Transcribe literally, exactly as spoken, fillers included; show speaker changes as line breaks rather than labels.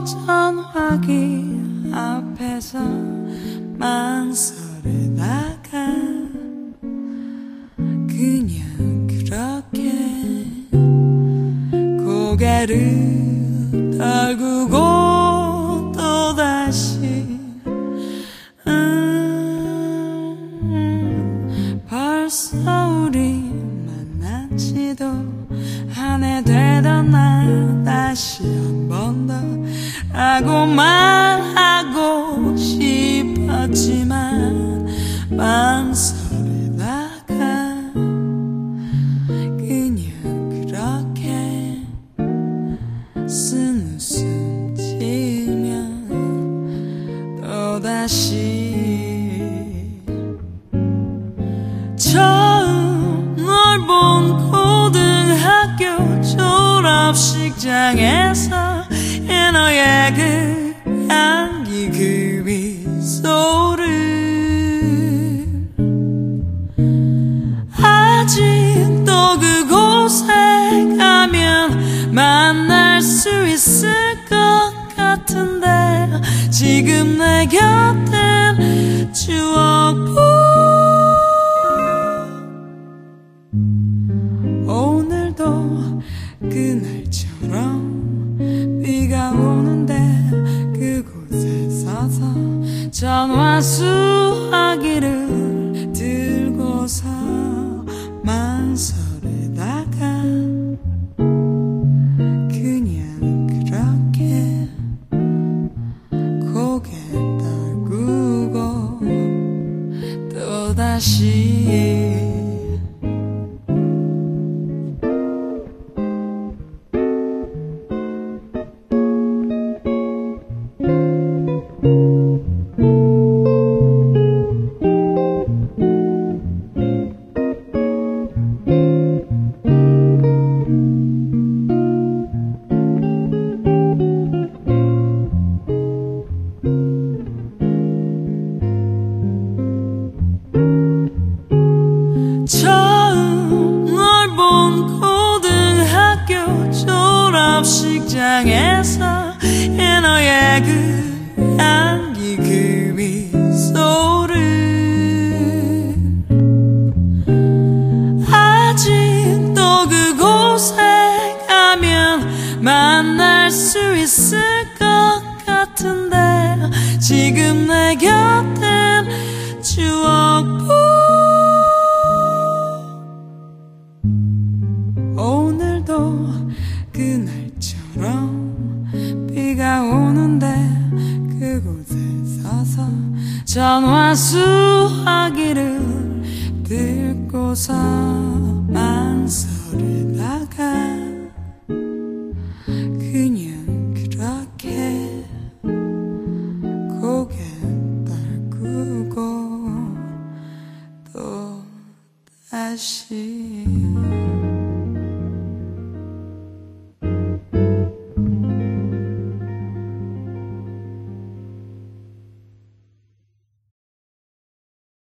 전화기 앞에서 망설이다가 그냥 그렇게 고개를 떨구고 또다시 음, 벌써 우리 만났지도 한 해 되던 날 다시 한 번 더 라고 말하고 싶었지만 망설이다가 그냥 그렇게 쓴 웃음 지으며 또다시 처음 널 본 고등학교 졸업식장에서 이 너의 그 향기 그 미소를 아직도 그곳에 가면 만날 수 있을 것 같은데 지금 내 곁엔 추억뿐 오늘도 그날처럼 비가 오는데 그곳에 서서 전화 수화기를 들고서 망설이다가 그냥 그렇게 고개 떨구고 또다시 처음 널 본 고등학교 졸업식장에서 이 너의 그 향기 그 미소를 아직도 그곳에 가면 만날 수 있을 것 같은데 지금 내 곁엔 추억뿐 오늘도 그날처럼 비가 오는데 그곳에 서서 전화 수화기를 들고서 망설이다가 그냥 그렇게 고개 떨구고 또 다시